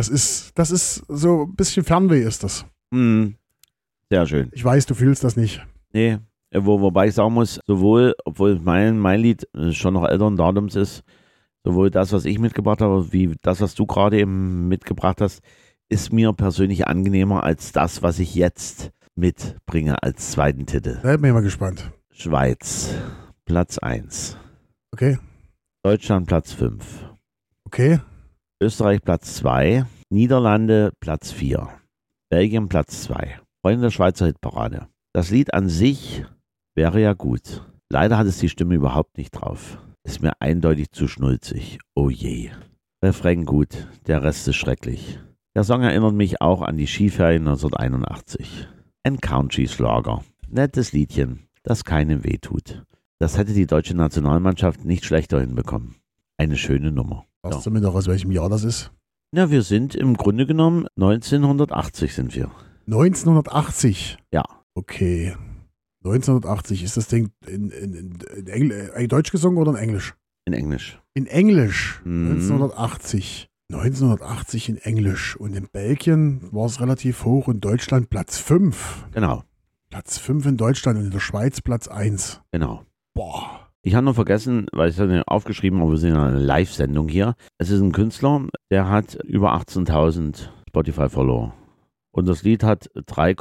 so ein bisschen Fernweh ist das. Sehr schön. Ich weiß, du fühlst das nicht. Nee, wobei ich sagen muss, sowohl, obwohl mein Lied schon noch älteren Datums ist, sowohl das, was ich mitgebracht habe, wie das, was du gerade eben mitgebracht hast, ist mir persönlich angenehmer als das, was ich jetzt mitbringe als zweiten Titel. Da bin ich mal gespannt. Schweiz, Platz 1. Okay. Deutschland, Platz 5. Okay. Österreich, Platz 2. Niederlande, Platz 4. Belgien, Platz 2. Freunde der Schweizer Hitparade. Das Lied an sich wäre ja gut. Leider hat es die Stimme überhaupt nicht drauf. Ist mir eindeutig zu schnulzig. Oh je. Refrain gut, der Rest ist schrecklich. Der Song erinnert mich auch an die Skiferien 1981. Ein Country-Schlager. Nettes Liedchen, das keinem wehtut. Das hätte die deutsche Nationalmannschaft nicht schlechter hinbekommen. Eine schöne Nummer. Weißt du mir doch, aus welchem Jahr das ist? Ja, wir sind im Grunde genommen 1980 sind wir. 1980? Ja. Okay. 1980. Ist das Ding in Deutsch gesungen oder in Englisch? In Englisch. In Englisch. 1980. 1980 in Englisch. Und in Belgien war es relativ hoch. In Deutschland Platz 5. Genau. Platz 5 in Deutschland und in der Schweiz Platz 1. Genau. Boah. Ich habe noch vergessen, weil ich es ja aufgeschrieben habe, wir sind in einer Live-Sendung hier. Es ist ein Künstler, der hat über 18.000 Spotify-Follower. Und das Lied hat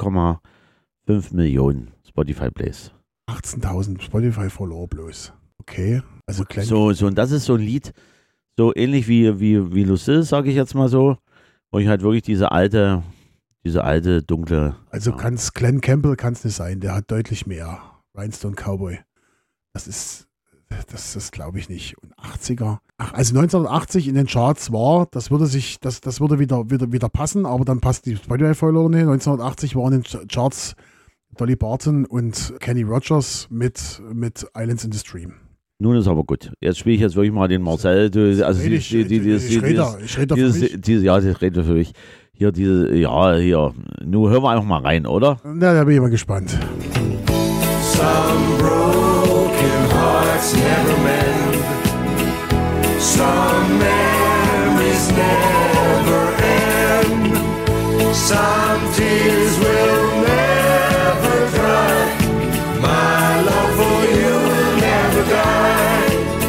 3,5 Millionen Spotify-Plays. 18.000 Spotify-Follower bloß. Okay. Also klein. So, und das ist so ein Lied, so ähnlich wie Lucille, sage ich jetzt mal so, wo ich halt wirklich diese alte dunkle. Also Glenn Campbell kann es nicht sein, der hat deutlich mehr. Rhinestone Cowboy. Das glaube ich nicht. Und 80er. Also 1980 in den Charts war, das würde wieder passen, aber dann passt die Spotify-Follower nicht. 1980 waren in den Charts Dolly Parton und Kenny Rogers mit Islands in the Stream. Nun ist aber gut. Jetzt spiele ich wirklich mal den Marcel. Ich rede für mich. Hier, nun hören wir einfach mal rein, oder? Na, da bin ich mal gespannt. Some broken hearts never mend. Some memories never end. Some tears will never dry. My love for you will never die.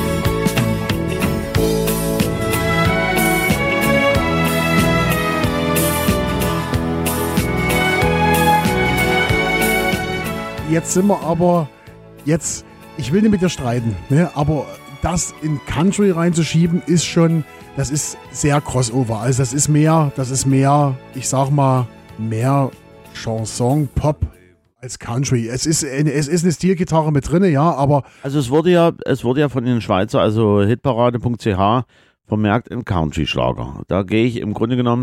Jetzt sind wir aber, ich will nicht mit dir streiten, ne? Aber das in Country reinzuschieben das ist sehr Crossover. Also das ist mehr, ich sag mal, mehr Chanson, Pop als Country. Es ist eine Stilgitarre mit drin, ja, aber... Also es wurde ja von den Schweizer, also hitparade.ch, vermerkt ein Country-Schlager. Da gehe ich im Grunde genommen,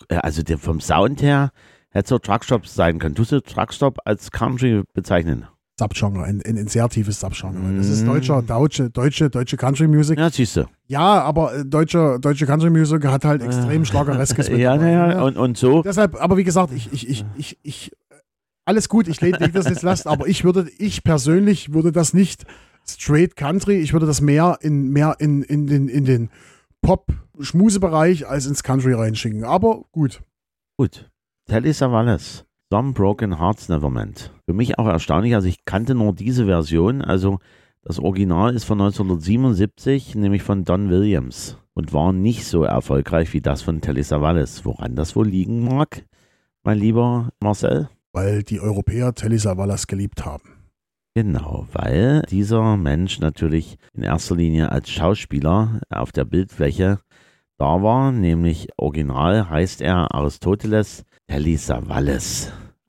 vom Sound her, hätte so Truckstop sein können. Tust du Truckstop als Country bezeichnen? Subgenre, ein sehr tiefes Subgenre. Das ist deutsche Country Music. Ja, siehst du. Ja, aber deutsche Country Music hat halt extrem Schlagereskes mit dabei. Ja, und so. Deshalb, aber wie gesagt, ich alles gut, ich leg das jetzt last, aber ich persönlich würde das nicht straight Country, ich würde das mehr in den Pop-Schmuse-Bereich als ins Country reinschicken. Aber gut. Gut. Telly Savalas. Some Broken Hearts Never Meant. Für mich auch erstaunlich, also ich kannte nur diese Version, also das Original ist von 1977, nämlich von Don Williams und war nicht so erfolgreich wie das von Telly Savalas. Woran das wohl liegen mag, mein lieber Marcel? Weil die Europäer Telly Savalas geliebt haben. Genau, weil dieser Mensch natürlich in erster Linie als Schauspieler auf der Bildfläche da war, nämlich original heißt er Aristoteles Telly Savalas.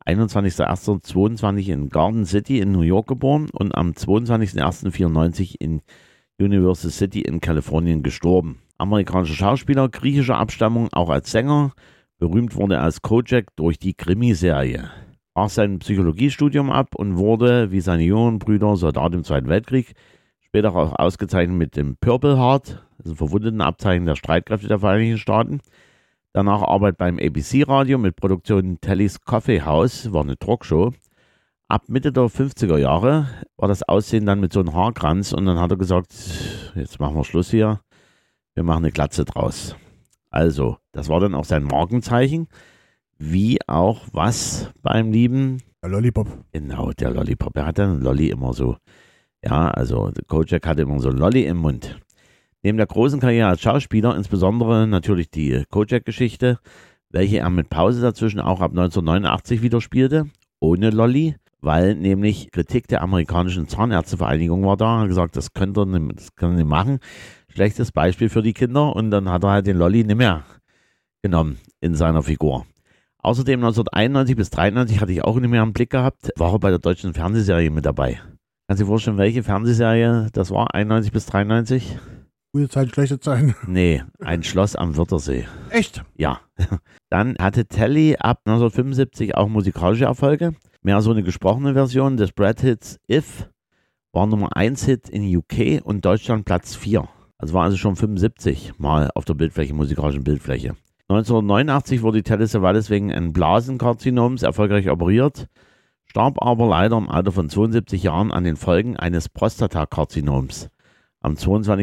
21.01.22 in Garden City in New York geboren und am 22.01.94 in Universal City in Kalifornien gestorben. Amerikanischer Schauspieler, griechischer Abstammung, auch als Sänger. Berühmt wurde er als Kojak durch die Krimiserie. Brach sein Psychologiestudium ab und wurde, wie seine jüngeren Brüder, Soldat im Zweiten Weltkrieg, später auch ausgezeichnet mit dem Purple Heart, das ist ein Verwundetenabzeichen der Streitkräfte der Vereinigten Staaten. Danach Arbeit beim ABC-Radio mit Produktion Tellys Coffee House, war eine Talkshow. Ab Mitte der 50er Jahre war das Aussehen dann mit so einem Haarkranz und dann hat er gesagt, jetzt machen wir Schluss hier, wir machen eine Glatze draus. Also, das war dann auch sein Markenzeichen, wie auch was beim lieben... Der Lollipop. Genau, der Lollipop. Er hatte einen Lolli immer so. Ja, also Kojak hatte immer so einen Lolli im Mund. Neben der großen Karriere als Schauspieler, insbesondere natürlich die Kojak-Geschichte, welche er mit Pause dazwischen auch ab 1989 wieder spielte, ohne Lolli, weil nämlich Kritik der amerikanischen Zahnärztevereinigung war da, hat gesagt, das könnt ihr nicht machen, schlechtes Beispiel für die Kinder und dann hat er halt den Lolli nicht mehr genommen in seiner Figur. Außerdem 1991 bis 1993 hatte ich auch nicht mehr im Blick gehabt, war er bei der deutschen Fernsehserie mit dabei. Kannst du dir vorstellen, welche Fernsehserie das war, 91 bis 93? Gute Zeit, schlechte Zeiten. Nee, ein Schloss am Wörthersee. Echt? Ja. Dann hatte Telly ab 1975 auch musikalische Erfolge. Mehr so eine gesprochene Version des Brad-Hits If war Nummer 1 Hit in UK und Deutschland Platz 4. Also war also schon 75 Mal auf der Bildfläche, musikalischen Bildfläche. 1989 wurde Telly Savalas wegen eines Blasenkarzinoms erfolgreich operiert, starb aber leider im Alter von 72 Jahren an den Folgen eines Prostatakarzinoms am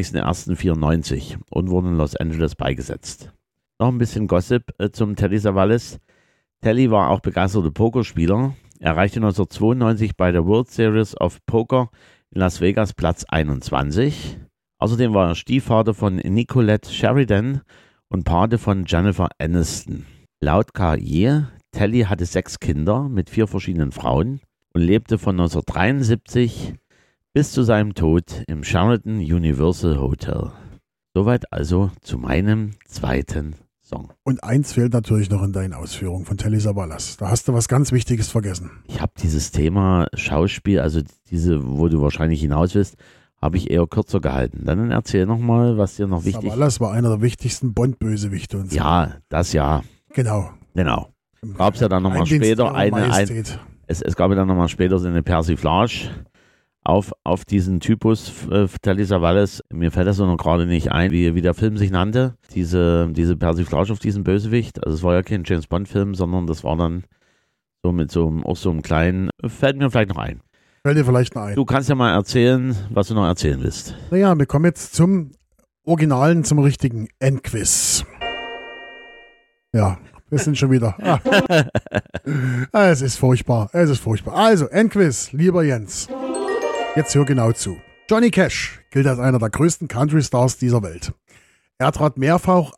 22.01.94 und wurde in Los Angeles beigesetzt. Noch ein bisschen Gossip zum Telly Savalas. Telly war auch begeisterter Pokerspieler. Er erreichte 1992 bei der World Series of Poker in Las Vegas Platz 21. Außerdem war er Stiefvater von Nicolette Sheridan und Pate von Jennifer Aniston. Laut KI, Telly hatte 6 Kinder mit 4 verschiedenen Frauen und lebte von 1973 bis zu seinem Tod im Sheraton Universal Hotel. Soweit also zu meinem zweiten Song. Und eins fehlt natürlich noch in deinen Ausführungen von Telly Savalas. Da hast du was ganz Wichtiges vergessen. Ich habe dieses Thema Schauspiel, also diese, wo du wahrscheinlich hinaus willst, habe ich eher kürzer gehalten. Dann erzähl nochmal, was dir noch wichtig ist. Savalas war einer der wichtigsten Bond-Bösewichte. Und so. Ja, das ja. Genau. Gab es ja dann nochmal später es gab ja dann nochmal später so eine Persiflage auf diesen Typus Telly Savalas. Mir fällt das noch gerade nicht ein, wie der Film sich nannte. Diese Persiflage auf diesen Bösewicht. Also es war ja kein James Bond Film, sondern das war dann so mit so einem kleinen, fällt mir vielleicht noch ein. Fällt dir vielleicht noch ein. Du kannst ja mal erzählen, was du noch erzählen willst. Naja, wir kommen jetzt zum Originalen, zum richtigen Endquiz. Ja, wir sind schon wieder. Es ist furchtbar. Also, Endquiz, lieber Jens. Jetzt hör genau zu. Johnny Cash gilt als einer der größten Country-Stars dieser Welt. Er trat mehrfach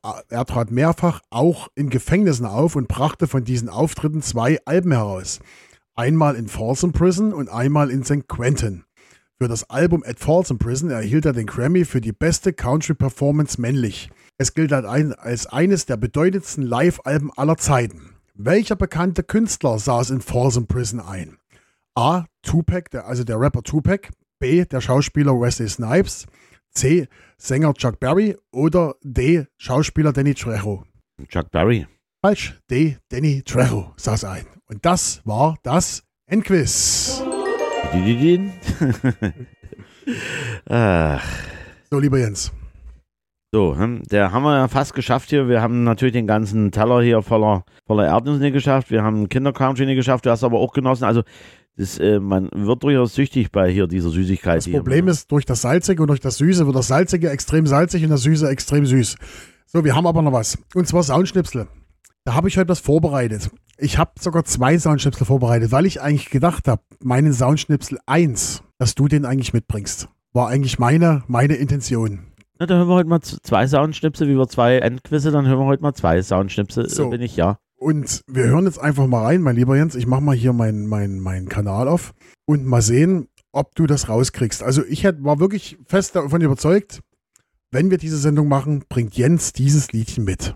auch in Gefängnissen auf und brachte von diesen Auftritten 2 Alben heraus. Einmal in Folsom Prison und einmal in St. Quentin. Für das Album At Folsom Prison erhielt er den Grammy für die beste Country-Performance männlich. Es gilt als eines der bedeutendsten Live-Alben aller Zeiten. Welcher bekannte Künstler saß in Folsom Prison ein? A. Tupac, der Rapper Tupac. B. Der Schauspieler Wesley Snipes. C. Sänger Chuck Berry. Oder D. Schauspieler Danny Trejo. Chuck Berry. Falsch. D. Danny Trejo saß ein. Und das war das Endquiz. Ach. So, lieber Jens. So, der haben wir ja fast geschafft hier. Wir haben natürlich den ganzen Teller hier voller Erdnüsse nicht geschafft. Wir haben Kinder-Country nicht geschafft. Du hast aber auch genossen. Also man wird durchaus süchtig bei hier dieser Süßigkeit. Das Problem ist, durch das Salzige und durch das Süße wird das Salzige extrem salzig und das Süße extrem süß. So, wir haben aber noch was. Und zwar Soundschnipsel. Da habe ich heute was vorbereitet. Ich habe sogar 2 Soundschnipsel vorbereitet, weil ich eigentlich gedacht habe, meinen Soundschnipsel 1, dass du den eigentlich mitbringst. War eigentlich meine Intention. Na, dann hören wir heute mal 2 Soundschnipsel, wie wir 2 Endquizze, dann hören wir heute mal 2 Soundschnipsel. So. Bin ich, ja. Und wir hören jetzt einfach mal rein, mein lieber Jens. Ich mache mal hier meinen Kanal auf und mal sehen, ob du das rauskriegst. Also ich war wirklich fest davon überzeugt, wenn wir diese Sendung machen, bringt Jens dieses Liedchen mit.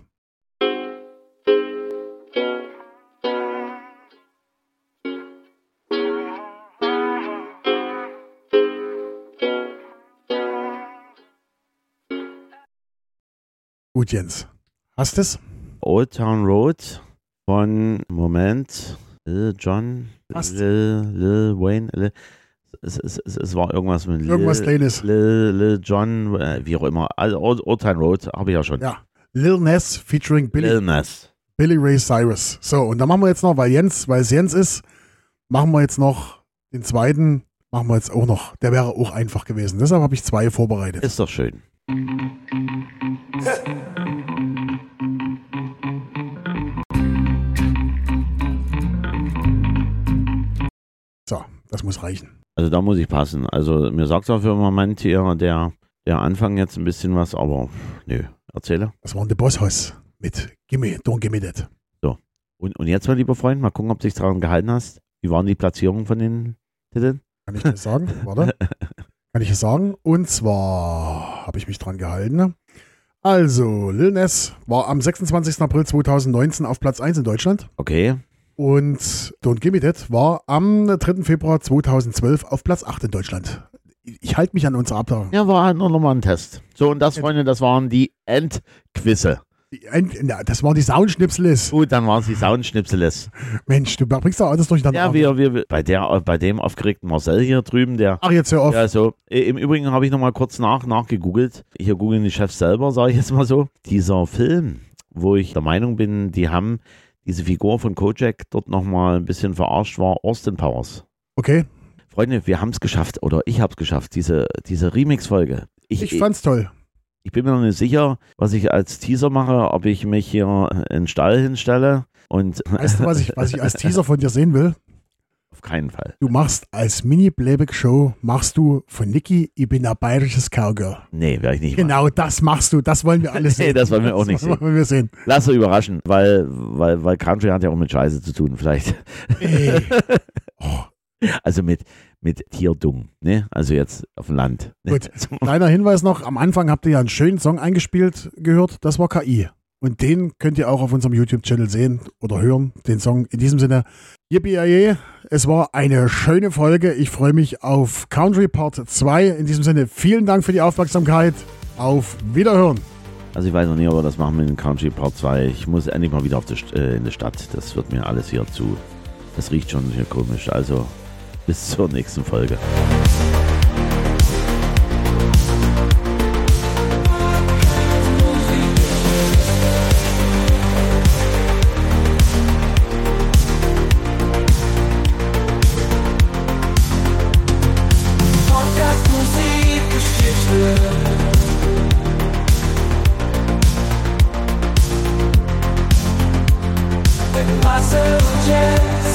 Gut, Jens. Hast du es? Old Town Road von, Moment, Lil Jon, Lil Wayne, es war irgendwas mit Irgendwas Kleines. Lil Jon, wie auch immer. Also Old Town Road habe ich ja schon. Ja. Lil Nas featuring Lil Nas. Billy Ray Cyrus. So, und dann machen wir jetzt noch, weil es Jens ist, machen wir jetzt noch den zweiten, machen wir jetzt auch noch. Der wäre auch einfach gewesen. Deshalb habe ich 2 vorbereitet. Ist doch schön. So, das muss reichen. Also da muss ich passen. Also mir sagt auch für den Moment hier der Anfang jetzt ein bisschen was, aber nö, erzähle. Das war The Boss Hoss mit Don't Gimme That. So, und jetzt, mein lieber Freund, mal gucken, ob du dich daran gehalten hast. Wie waren die Platzierungen von den Titeln? Kann ich das sagen? Warte. Kann ich es sagen? Und zwar habe ich mich dran gehalten. Also, Lil Nas war am 26. April 2019 auf Platz 1 in Deutschland. Okay. Und Don't Gimme That war am 3. Februar 2012 auf Platz 8 in Deutschland. Ich halte mich an unsere Abteilung. Ja, war halt noch mal ein Test. So, und das, Freunde, das waren die Endquizze. Das waren die Soundschnipseles. Gut, dann waren es die Soundschnipseles. Mensch, du bringst doch alles durcheinander. Ja, wir bei dem aufgeregten Marcel hier drüben, Ach, jetzt hör auf. Ja, so. Im Übrigen habe ich noch mal kurz nachgegoogelt. Hier googeln die Chefs selber, sage ich jetzt mal so. Dieser Film, wo ich der Meinung bin, die haben diese Figur von Kojak dort noch mal ein bisschen verarscht, war Austin Powers. Okay. Freunde, wir haben es geschafft, oder ich habe es geschafft, diese Remix-Folge. Ich fand's toll. Ich bin mir noch nicht sicher, was ich als Teaser mache, ob ich mich hier in den Stall hinstelle und. Weißt du, was ich als Teaser von dir sehen will? Auf keinen Fall. Du machst als Mini-Playback-Show, von Niki, ich bin ein bayerisches Cowgirl. Nee, werde ich nicht machen. Genau, das machst du, das wollen wir alles sehen. Nee, das wollen wir auch nicht sehen. Das wollen wir sehen. Lass uns überraschen, weil Country hat ja auch mit Scheiße zu tun, vielleicht. Ey. Oh. Also mit Tierdung, ne? Also jetzt auf dem Land. Ne? Gut, kleiner Hinweis noch, am Anfang habt ihr ja einen schönen Song eingespielt gehört, das war KI. Und den könnt ihr auch auf unserem YouTube-Channel sehen oder hören, den Song. In diesem Sinne, yippie, es war eine schöne Folge. Ich freue mich auf Country Part 2. In diesem Sinne, vielen Dank für die Aufmerksamkeit. Auf Wiederhören. Also ich weiß noch nicht, ob wir das machen mit dem Country Part 2. Ich muss endlich mal wieder in die Stadt. Das wird mir alles hier zu. Das riecht schon hier komisch. Also bis zur nächsten Folge. Marcel Jazz.